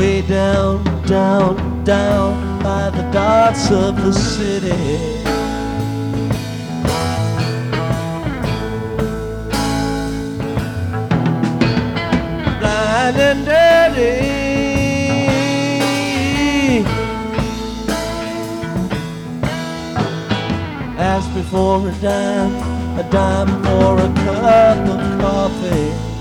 way down, down, down by the docks of the city. Blind and dirty, ask me for a dime for a cup of coffee.